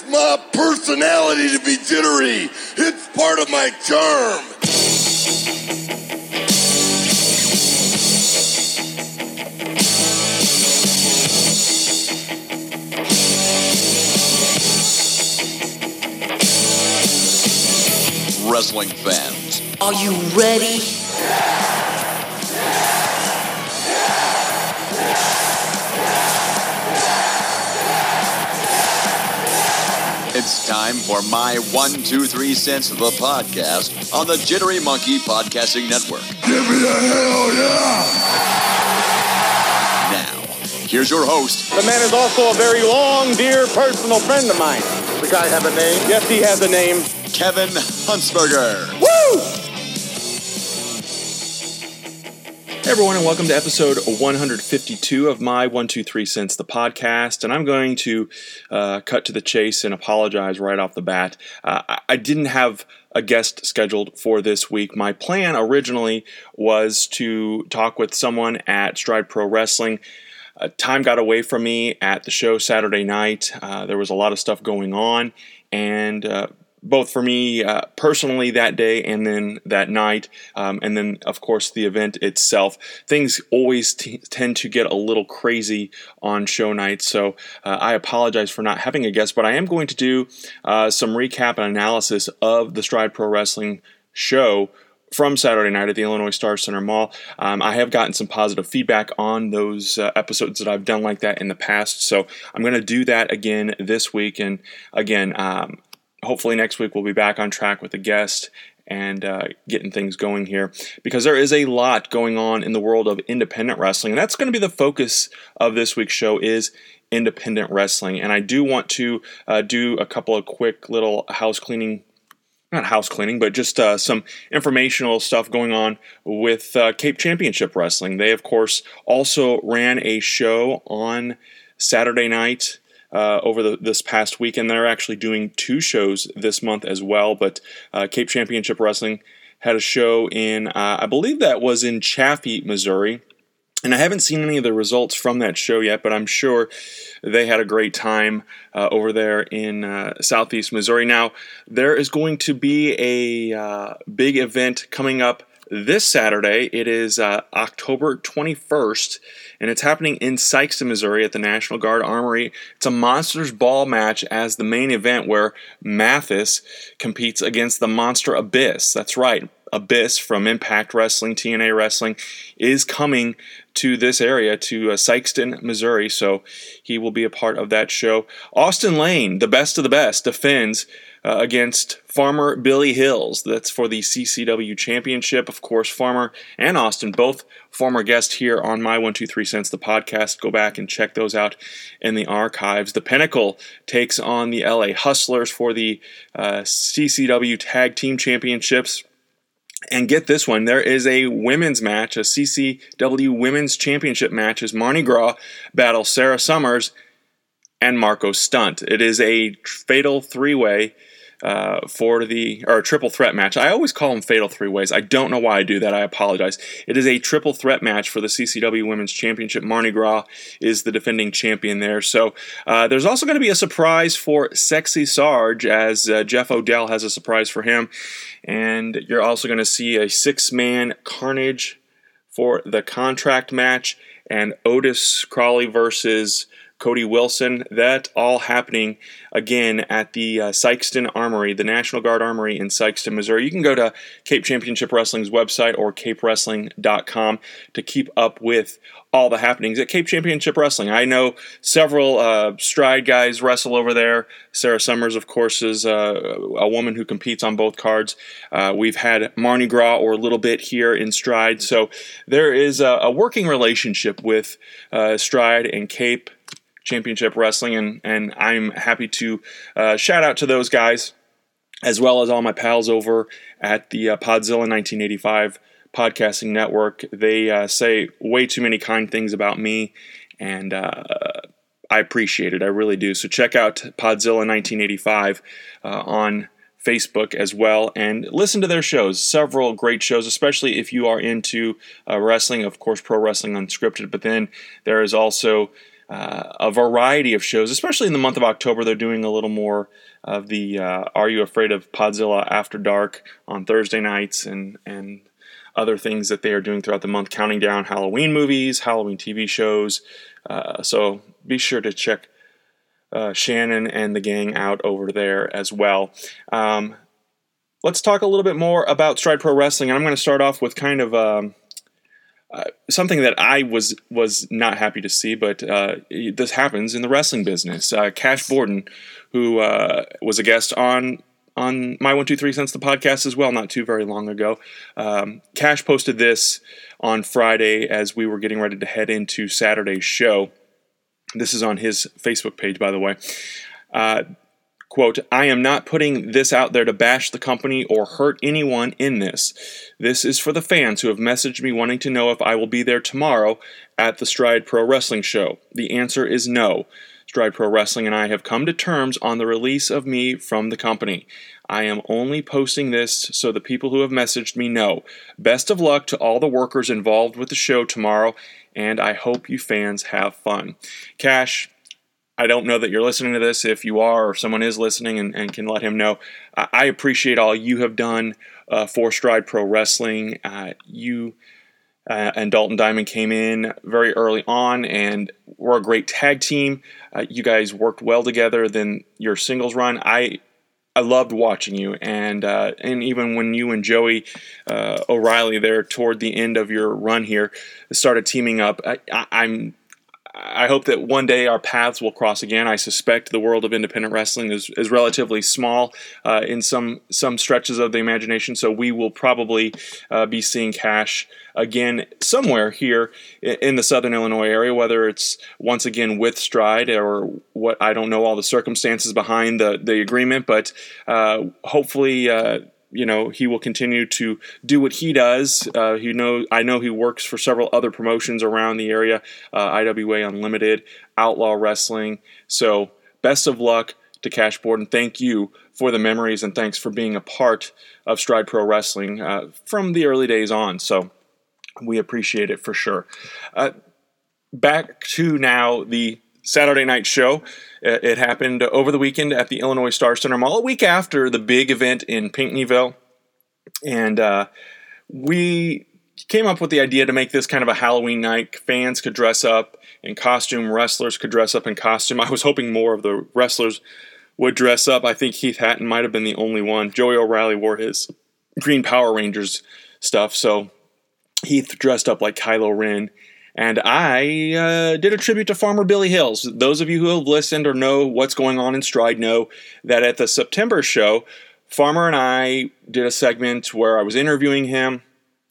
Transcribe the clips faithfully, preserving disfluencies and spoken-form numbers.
It's my personality to be jittery. It's part of my charm. Wrestling fans, are you ready? It's time for my one, two, three cents of the podcast on the Jittery Monkey Podcasting Network. Give me a hell yeah! Now, here's your host. The man is also a very long, dear personal friend of mine. The guy have a name? Yes, he has a name. Kevin Huntsberger. Woo! Hey everyone, and welcome to episode one fifty-two of my one, two, three cents, the podcast. And I'm going to uh, cut to the chase and apologize right off the bat. Uh, I didn't have a guest scheduled for this week. My plan originally was to talk with someone at Stride Pro Wrestling. Uh, time got away from me at the show Saturday night. Uh, there was a lot of stuff going on, and uh, both for me uh, personally that day and then that night, um, and then, of course, the event itself. Things always t- tend to get a little crazy on show nights, so uh, I apologize for not having a guest, but I am going to do uh, some recap and analysis of the Stride Pro Wrestling show from Saturday night at the Illinois Star Center Mall. Um, I have gotten some positive feedback on those uh, episodes that I've done like that in the past, so I'm going to do that again this week, and again, um, hopefully next week we'll be back on track with a guest and uh, getting things going here, because there is a lot going on in the world of independent wrestling, and that's going to be the focus of this week's show is independent wrestling. And I do want to uh, do a couple of quick little house cleaning, not house cleaning, but just uh, some informational stuff going on with uh, Cape Championship Wrestling. They, of course, also ran a show on Saturday night Uh, over the, this past weekend. They're actually doing two shows this month as well, but uh, Cape Championship Wrestling had a show in, uh, I believe that was in Chaffee, Missouri, and I haven't seen any of the results from that show yet, but I'm sure they had a great time uh, over there in uh, Southeast Missouri. Now, there is going to be a uh, big event coming up this Saturday. It is uh, October twenty-first, and it's happening in Sikeston, Missouri at the National Guard Armory. It's a Monsters Ball match as the main event where Mathis competes against the Monster Abyss. That's right, Abyss from Impact Wrestling, T N A Wrestling, is coming to this area, to uh, Sikeston, Missouri, so he will be a part of that show. Austin Lane, the best of the best, defends Uh, against Farmer Billy Hills. That's for the C C W Championship. Of course, Farmer and Austin, both former guests here on my one, two, three cents, the podcast. Go back and check those out in the archives. The Pinnacle takes on the L A Hustlers for the uh, C C W Tag Team Championships. And get this one, there is a women's match, a C C W Women's Championship match as Mardi Gras battles Sarah Summers and Marco Stunt. It is a fatal three-way Uh, for the, or a triple threat match. I always call them fatal three ways. I don't know why I do that. I apologize. It is a triple threat match for the C C W Women's Championship. Mardi Gras is the defending champion there. So uh, there's also going to be a surprise for Sexy Sarge, as uh, Jeff Odell has a surprise for him. And you're also going to see a six-man Carnage for the contract match, and Otis Crawley versus Cody Wilson. That all happening again at the uh, Sikeston Armory, the National Guard Armory in Sikeston, Missouri. You can go to Cape Championship Wrestling's website or cape wrestling dot com to keep up with all the happenings at Cape Championship Wrestling. I know several uh, Stride guys wrestle over there. Sarah Summers, of course, is uh, a woman who competes on both cards. Uh, we've had Mardi Gras or a little bit here in Stride. So there is a, a working relationship with uh, Stride and Cape Championship Wrestling, and, and I'm happy to uh, shout out to those guys, as well as all my pals over at the uh, Podzilla nineteen eighty-five podcasting network. They uh, say way too many kind things about me, and uh, I appreciate it. I really do. So check out Podzilla nineteen eighty-five uh, on Facebook as well, and listen to their shows. Several great shows, especially if you are into uh, wrestling. Of course, Pro Wrestling Unscripted, but then there is also uh, a variety of shows, especially in the month of October. They're doing a little more of the uh, Are You Afraid of Podzilla After Dark on Thursday nights, and and other things that they are doing throughout the month, counting down Halloween movies, Halloween T V shows. Uh, so be sure to check uh, Shannon and the gang out over there as well. Um, let's talk a little bit more about Stride Pro Wrestling, and I'm going to start off with kind of um, uh, something that I was was not happy to see, but uh, this happens in the wrestling business. Uh, Cash Borden, who uh, was a guest on on My one two three Cents, the podcast as well, not too very long ago. Um, Cash posted this on Friday as we were getting ready to head into Saturday's show. This is on his Facebook page, by the way. Uh, quote, "I am not putting this out there to bash the company or hurt anyone in this. This is for the fans who have messaged me wanting to know if I will be there tomorrow at the Stride Pro Wrestling show. The answer is no. Stride Pro Wrestling and I have come to terms on the release of me from the company. I am only posting this so the people who have messaged me know. Best of luck to all the workers involved with the show tomorrow, and I hope you fans have fun." Cash, I don't know that you're listening to this. If you are, or someone is listening and, and can let him know, I, I appreciate all you have done uh, for Stride Pro Wrestling. Uh, you... Uh, and Dalton Diamond came in very early on and were a great tag team. Uh, you guys worked well together. Then your singles run, I I loved watching you. And uh, and even when you and Joey uh, O'Reilly there toward the end of your run here started teaming up, I, I, I'm I hope that one day our paths will cross again. I suspect the world of independent wrestling is, is relatively small uh, in some some stretches of the imagination, so we will probably uh, be seeing Cash again somewhere here in the Southern Illinois area, whether it's once again with Stride or what. I don't know all the circumstances behind the, the agreement, but uh, hopefully uh, you know, he will continue to do what he does. Uh, he know, I know he works for several other promotions around the area, uh, I W A Unlimited, Outlaw Wrestling. So best of luck to Cash Borden. Thank you for the memories, and thanks for being a part of Stride Pro Wrestling uh, from the early days on. So we appreciate it for sure. Uh, back to now the Saturday night show. It happened over the weekend at the Illinois Star Center Mall, a week after the big event in Pinckneyville. And uh, we came up with the idea to make this kind of a Halloween night. Fans could dress up in costume. Wrestlers could dress up in costume. I was hoping more of the wrestlers would dress up. I think Heath Hatton might have been the only one. Joey O'Reilly wore his Green Power Rangers stuff, so Heath dressed up like Kylo Ren. And I uh, did a tribute to Farmer Billy Hills. Those of you who have listened or know what's going on in Stride know that at the September show, Farmer and I did a segment where I was interviewing him.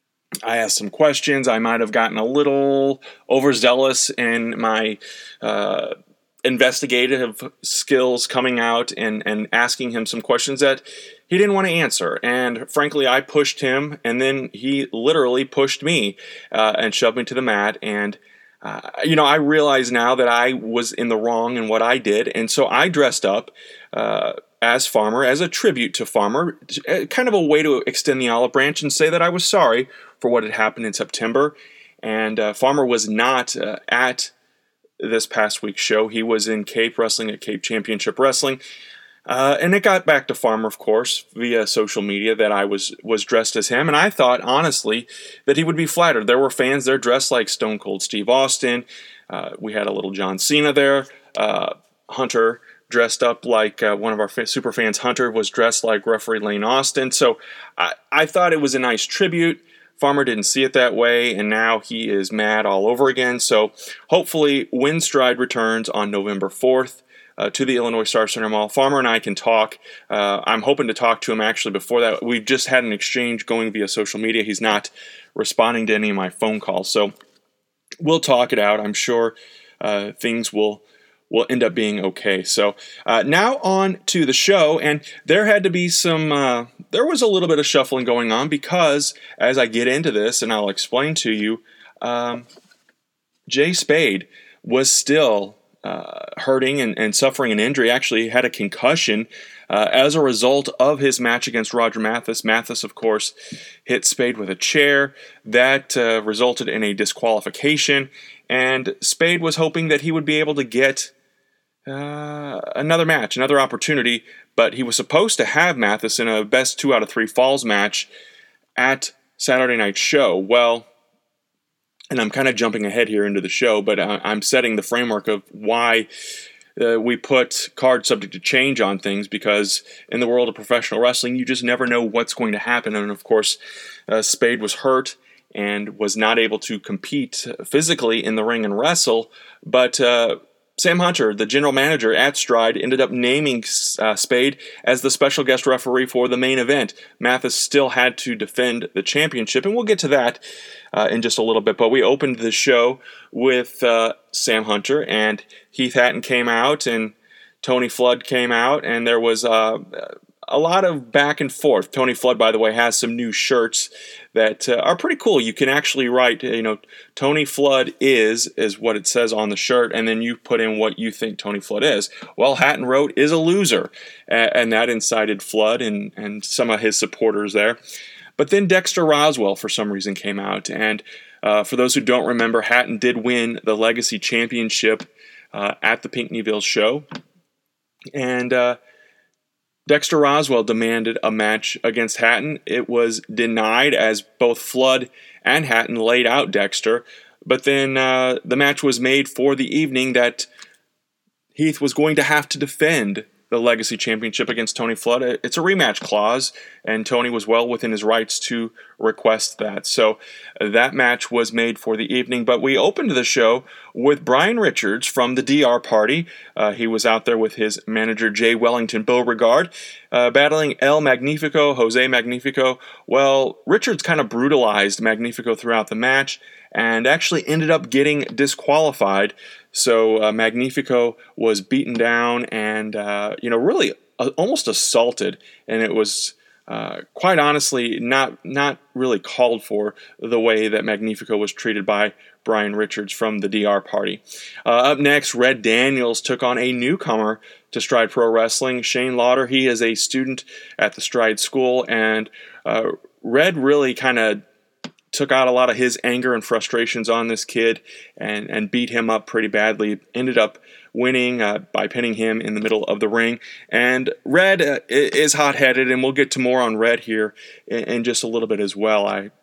I asked some questions. I might have gotten a little overzealous in my uh, investigative skills coming out and, and asking him some questions that he didn't want to answer. And frankly, I pushed him, and then he literally pushed me uh, and shoved me to the mat. And, uh, you know, I realize now that I was in the wrong in what I did. And so I dressed up uh, as Farmer, as a tribute to Farmer, kind of a way to extend the olive branch and say that I was sorry for what had happened in September. And uh, Farmer was not uh, at this past week's show. He was in Cape wrestling at Cape Championship Wrestling. Uh, and it got back to Farmer, of course, via social media that I was was dressed as him. And I thought, honestly, that he would be flattered. There were fans there dressed like Stone Cold Steve Austin. Uh, we had a little John Cena there. Uh, Hunter dressed up like uh, one of our fa- super fans. Hunter was dressed like referee Lane Austin. So I, I thought it was a nice tribute. Farmer didn't see it that way, and now he is mad all over again. So hopefully, when Stride returns on November fourth, Uh, to the Illinois Star Center Mall, Farmer and I can talk. Uh, I'm hoping to talk to him actually before that. We've just had an exchange going via social media. He's not responding to any of my phone calls, so we'll talk it out. I'm sure uh, things will will end up being okay. So uh, now on to the show, and there had to be some, uh, there was a little bit of shuffling going on because as I get into this, and I'll explain to you, um, Jay Spade was still Uh, hurting and, and suffering an injury. Actually had a concussion uh, as a result of his match against Roger Mathis. Mathis, of course, hit Spade with a chair. That uh, resulted in a disqualification, and Spade was hoping that he would be able to get uh, another match, another opportunity, but he was supposed to have Mathis in a best two out of three falls match at Saturday night's show. Well, and I'm kind of jumping ahead here into the show, but I'm setting the framework of why uh, we put cards subject to change on things, because in the world of professional wrestling, you just never know what's going to happen. And of course, uh, Spade was hurt and was not able to compete physically in the ring and wrestle, but uh, Sam Hunter, the general manager at Stride, ended up naming uh, Spade as the special guest referee for the main event. Mathis still had to defend the championship, and we'll get to that uh, in just a little bit. But we opened the show with uh, Sam Hunter, and Heath Hatton came out, and Tony Flood came out, and there was uh, a lot of back and forth. Tony Flood, by the way, has some new shirts that uh, are pretty cool. You can actually write, you know, Tony Flood is, is what it says on the shirt, and then you put in what you think Tony Flood is. Well, Hatton wrote, is a loser, and that incited Flood and, and some of his supporters there. But then Dexter Roswell, for some reason, came out, and uh, for those who don't remember, Hatton did win the Legacy Championship uh, at the Pinckneyville show, and uh, Dexter Roswell demanded a match against Hatton. It was denied as both Flood and Hatton laid out Dexter. But then uh, the match was made for the evening that Heath was going to have to defend the Legacy Championship against Tony Flood. It's a rematch clause, and Tony was well within his rights to request that. So uh, that match was made for the evening, but we opened the show with Brian Richards from the D R Party. Uh, he was out there with his manager, Jay Wellington Beauregard, uh, battling El Magnifico, Jose Magnifico. Well, Richards kind of brutalized Magnifico throughout the match and actually ended up getting disqualified. So uh, Magnifico was beaten down and, uh, you know, really uh, almost assaulted. And it was uh, quite honestly not not really called for the way that Magnifico was treated by Brian Richards from the D R Party. Uh, up next, Red Daniels took on a newcomer to Stride Pro Wrestling, Shane Lauder. He is a student at the Stride School, and uh, Red really kind of took out a lot of his anger and frustrations on this kid and, and beat him up pretty badly. Ended up winning uh, by pinning him in the middle of the ring. And Red uh, is hot-headed, and we'll get to more on Red here in, in just a little bit as well. I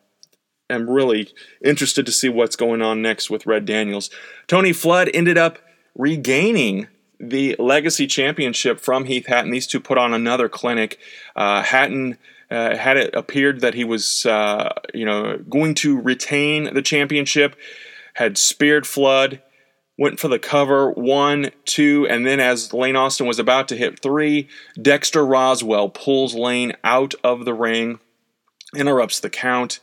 am really interested to see what's going on next with Red Daniels. Tony Flood ended up regaining the Legacy Championship from Heath Hatton. These two put on another clinic. Uh, Hatton Uh, had it appeared that he was, uh, you know, going to retain the championship, had speared Flood, went for the cover, one, two, and then as Lane Austin was about to hit three, Dexter Roswell pulls Lane out of the ring, interrupts the count.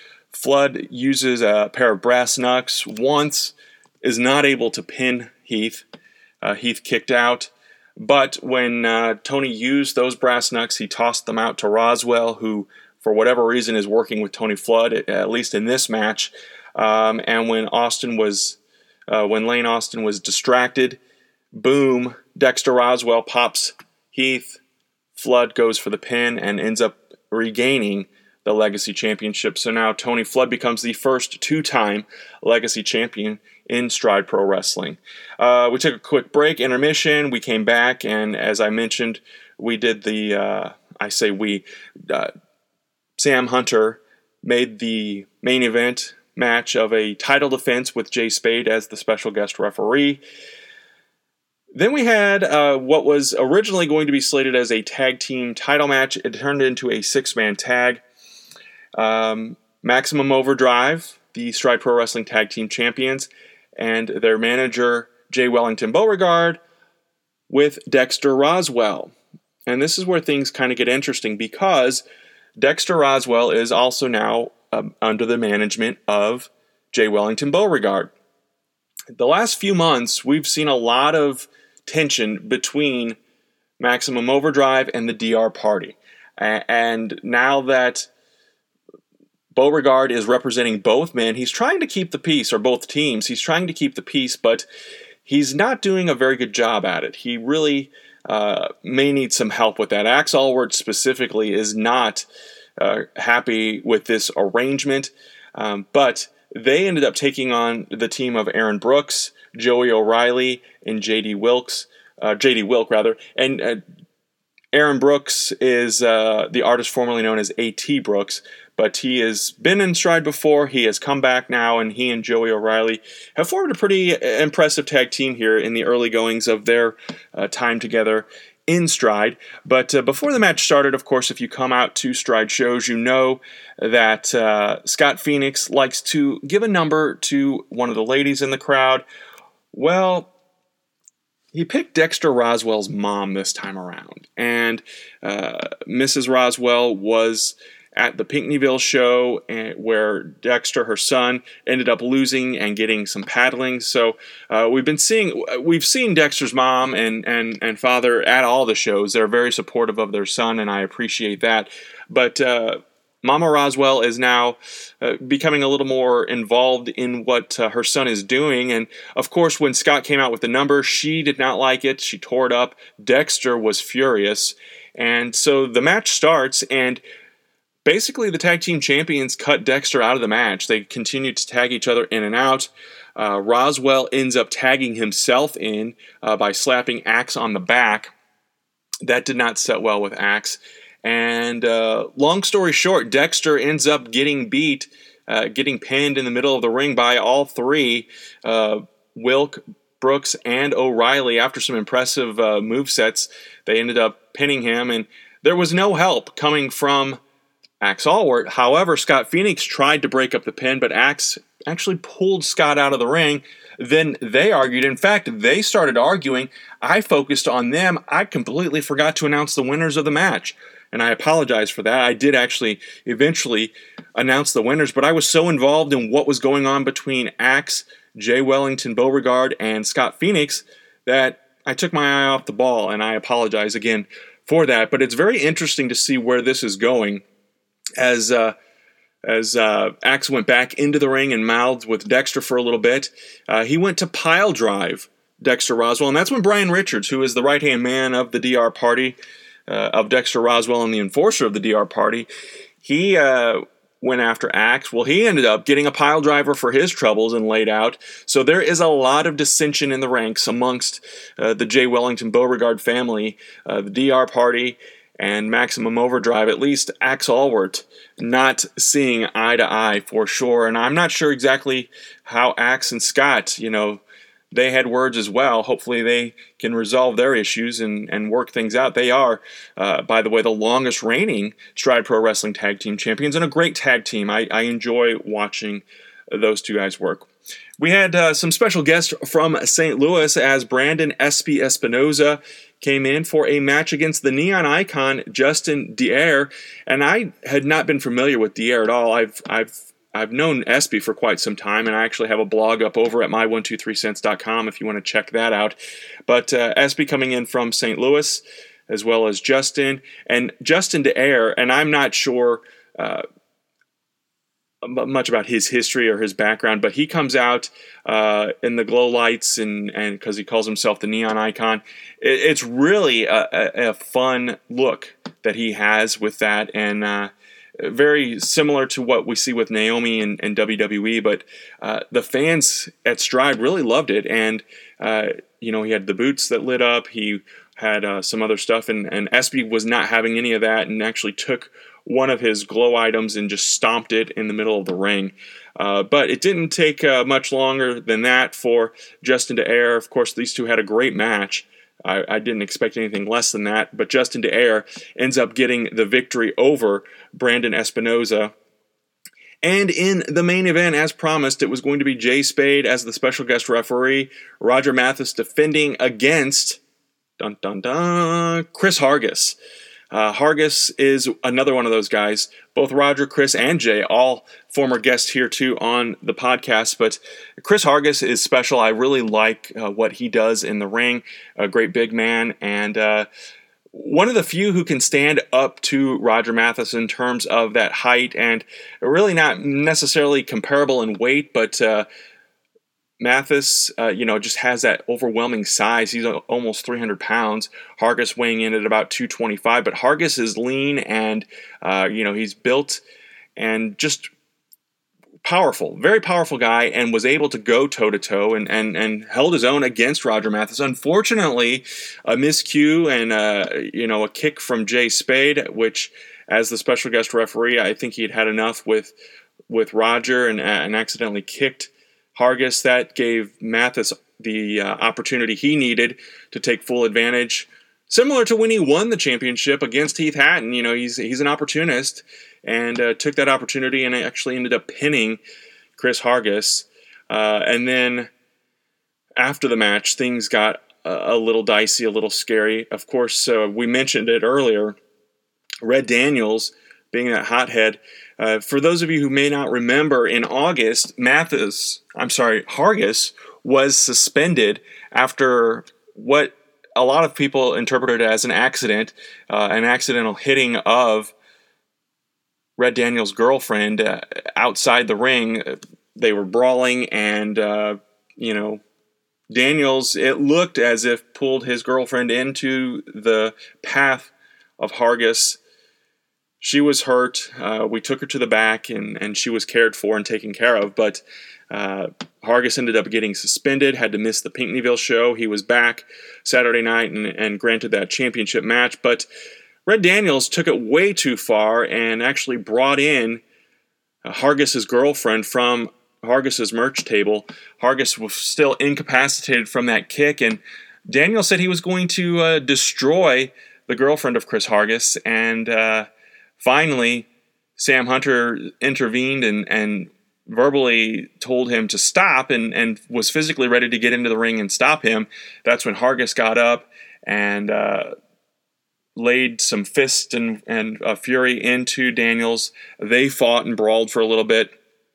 Flood uses a pair of brass knucks once, is not able to pin Heath. Uh, Heath kicked out. But when uh, Tony used those brass knucks, he tossed them out to Roswell, who, for whatever reason, is working with Tony Flood, at, at least in this match. Um, and when Austin was, uh, when Lane Austin was distracted, boom, Dexter Roswell pops Heath. Flood goes for the pin and ends up regaining the Legacy Championship. So now Tony Flood becomes the first two-time Legacy Champion in Stride Pro Wrestling. Uh, we took a quick break, intermission. We came back, and as I mentioned, we did the, uh, I say we, uh, Sam Hunter made the main event match of a title defense with Jay Spade as the special guest referee. Then we had uh, what was originally going to be slated as a tag team title match. It turned into a six-man tag. Um, Maximum Overdrive, the Stride Pro Wrestling Tag Team Champions, and their manager, Jay Wellington Beauregard, with Dexter Roswell. And this is where things kind of get interesting, because Dexter Roswell is also now um, under the management of Jay Wellington Beauregard. The last few months, we've seen a lot of tension between Maximum Overdrive and the D R Party. A- and now that Beauregard is representing both men, he's trying to keep the peace, or both teams. He's trying to keep the peace, but he's not doing a very good job at it. He really uh, may need some help with that. Axe Allward specifically is not uh, happy with this arrangement, um, but they ended up taking on the team of Aaron Brooks, Joey O'Reilly, and J D Wilkes, uh, J D Wilk rather, and uh, Aaron Brooks is uh, the artist formerly known as A T Brooks, but he has been in Stride before. He has come back now, and he and Joey O'Reilly have formed a pretty impressive tag team here in the early goings of their uh, time together in Stride. But uh, before the match started, of course, if you come out to Stride shows, you know that uh, Scott Phoenix likes to give a number to one of the ladies in the crowd. Well, he picked Dexter Roswell's mom this time around, and uh, Missus Roswell was at the Pinckneyville show where Dexter, her son, ended up losing and getting some paddling. So uh, we've been seeing, we've seen Dexter's mom and, and, and father at all the shows. They're very supportive of their son, and I appreciate that. But uh, Mama Roswell is now uh, becoming a little more involved in what uh, her son is doing. And, of course, when Scott came out with the number, she did not like it. She tore it up. Dexter was furious. And so the match starts, and basically the tag team champions cut Dexter out of the match. They continued to tag each other in and out. Uh, Roswell ends up tagging himself in uh, by slapping Axe on the back. That did not set well with Axe. And uh, long story short, Dexter ends up getting beat, uh, getting pinned in the middle of the ring by all three, uh, Wilk, Brooks, and O'Reilly. After some impressive uh, movesets, they ended up pinning him, and there was no help coming from Axe Allward. However, Scott Phoenix tried to break up the pin, but Axe actually pulled Scott out of the ring. Then they argued. In fact, they started arguing. I focused on them. I completely forgot to announce the winners of the match. And I apologize for that. I did actually eventually announce the winners, but I was so involved in what was going on between Axe, Jay Wellington Beauregard, and Scott Phoenix that I took my eye off the ball, and I apologize again for that. But it's very interesting to see where this is going as uh, as uh, Axe went back into the ring and mouthed with Dexter for a little bit. Uh, he went to pile drive Dexter Roswell, and that's when Brian Richards, who is the right-hand man of the D R Party, Uh, of Dexter Roswell and the enforcer of the D R Party, he uh, went after Axe. Well, he ended up getting a pile driver for his troubles and laid out. So there is a lot of dissension in the ranks amongst uh, the Jay Wellington Beauregard family, uh, the D R Party, and Maximum Overdrive, at least Axe Allward, not seeing eye to eye for sure. And I'm not sure exactly how Axe and Scott, you know, they had words as well. Hopefully they can resolve their issues and, and work things out. They are, uh, by the way, the longest reigning Stride Pro Wrestling Tag Team Champions and a great tag team. I, I enjoy watching those two guys work. We had uh, some special guests from Saint Louis as Brandon Espy Espinoza came in for a match against the Neon Icon, Justin Daerre. And I had not been familiar with Daerre at all. I've I've I've known Espy for quite some time, and I actually have a blog up over at my one two three cents dot com if you want to check that out. But uh, Espy coming in from Saint Louis, as well as Justin. And Justin Daerre, and I'm not sure uh, much about his history or his background, but he comes out uh, in the glow lights, and and because he calls himself the Neon Icon. It, it's really a, a, a fun look that he has with that, and uh, very similar to what we see with Naomi and, and W W E, but uh, the fans at Stride really loved it. And, uh, you know, he had the boots that lit up. He had uh, some other stuff, and, and Espy was not having any of that and actually took one of his glow items and just stomped it in the middle of the ring. Uh, but it didn't take uh, much longer than that for Justin Daerre. Of course, these two had a great match. I, I didn't expect anything less than that, but Justin Daerre ends up getting the victory over Brandon Espinoza. And in the main event, as promised, it was going to be Jay Spade as the special guest referee, Roger Mathis defending against dun dun dun Chris Hargis. Uh, Hargis is another one of those guys. Both Roger, Chris, and Jay, all former guests here too on the podcast. But Chris Hargis is special. I really like uh, what he does in the ring. A great big man, and uh, one of the few who can stand up to Roger Mathis in terms of that height, and really not necessarily comparable in weight, but uh, Mathis, uh, you know, just has that overwhelming size. He's almost three hundred pounds. Hargis weighing in at about two twenty-five, but Hargis is lean and, uh, you know, he's built and just powerful, very powerful guy, and was able to go toe-to-toe and, and, and held his own against Roger Mathis. Unfortunately, a miscue and uh, you know a kick from Jay Spade, which as the special guest referee, I think he'd had enough with with Roger and, and accidentally kicked Hargis. That gave Mathis the uh, opportunity he needed to take full advantage. Similar to when he won the championship against Heath Hatton, you know, he's he's an opportunist and uh, took that opportunity and actually ended up pinning Chris Hargis. Uh, and then after the match, things got a, a little dicey, a little scary. Of course, uh, we mentioned it earlier, Red Daniels being that hothead. Uh, for those of you who may not remember, in August, Mathis, I'm sorry, Hargis was suspended after what a lot of people interpreted as an accident, uh, an accidental hitting of Red Daniels' girlfriend uh, outside the ring. They were brawling, and, uh, you know, Daniels, it looked as if pulled his girlfriend into the path of Hargis. She was hurt. Uh, we took her to the back, and, and she was cared for and taken care of, but uh, Hargis ended up getting suspended, had to miss the Pinckneyville show. He was back Saturday night and, and granted that championship match, but Red Daniels took it way too far and actually brought in uh, Hargis' girlfriend from Hargis' merch table. Hargis was still incapacitated from that kick, and Daniels said he was going to uh, destroy the girlfriend of Chris Hargis, and uh, finally Sam Hunter intervened and, and verbally told him to stop and, and was physically ready to get into the ring and stop him. That's when Hargis got up and uh, laid some fist and, and uh, fury into Daniels. They fought and brawled for a little bit.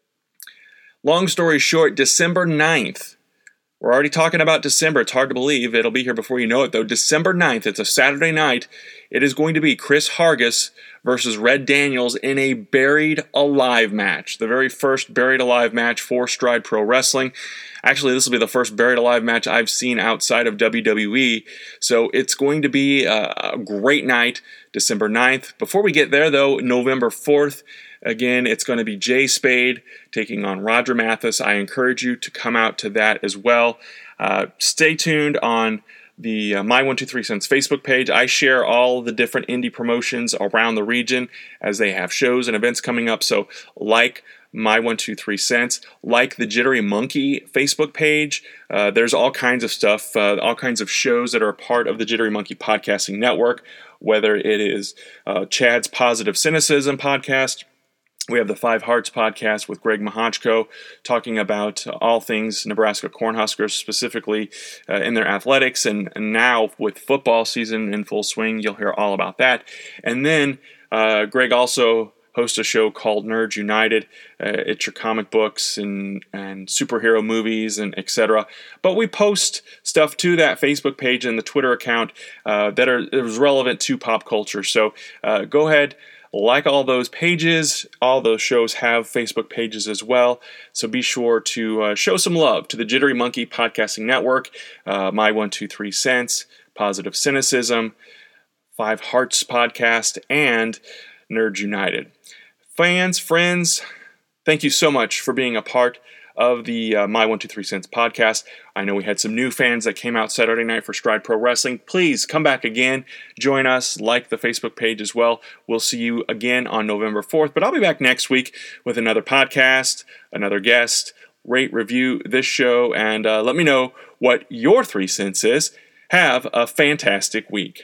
Long story short, December ninth, we're already talking about December. It's hard to believe. It'll be here before you know it, though. December ninth, it's a Saturday night. It is going to be Chris Hargis versus Red Daniels in a Buried Alive match. The very first Buried Alive match for Stride Pro Wrestling. Actually, this will be the first Buried Alive match I've seen outside of W W E. So it's going to be a, a great night, December ninth. Before we get there, though, November fourth, again, it's going to be Jay Spade taking on Roger Mathis. I encourage you to come out to that as well. Uh, stay tuned on the uh, My one two three Cents Facebook page. I share all the different indie promotions around the region as they have shows and events coming up. So like My one two three Cents, like the Jittery Monkey Facebook page. Uh, there's all kinds of stuff, uh, all kinds of shows that are a part of the Jittery Monkey Podcasting Network, whether it is uh, Chad's Positive Cynicism podcast. We have the Five Hearts podcast with Greg Mahochko talking about all things Nebraska Cornhuskers, specifically uh, in their athletics. And, and now with football season in full swing, you'll hear all about that. And then uh, Greg also hosts a show called Nerds United. Uh, it's your comic books and, and superhero movies and et cetera. But we post stuff to that Facebook page and the Twitter account uh, that are is relevant to pop culture. So uh, go ahead. Like all those pages, all those shows have Facebook pages as well. So be sure to uh, show some love to the Jittery Monkey Podcasting Network, uh, My one two three Cents, Positive Cynicism, Five Hearts Podcast, and Nerds United. Fans, friends, thank you so much for being a part of the uh, My one two three Cents podcast. I know we had some new fans that came out Saturday night for Stride Pro Wrestling. Please come back again. Join us. Like the Facebook page as well. We'll see you again on November fourth. But I'll be back next week with another podcast, another guest. Rate, review this show, and uh, let me know what your three cents is. Have a fantastic week.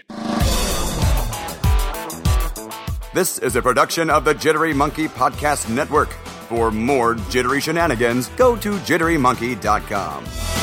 This is a production of the Jittery Monkey Podcast Network. For more jittery shenanigans, go to jittery monkey dot com.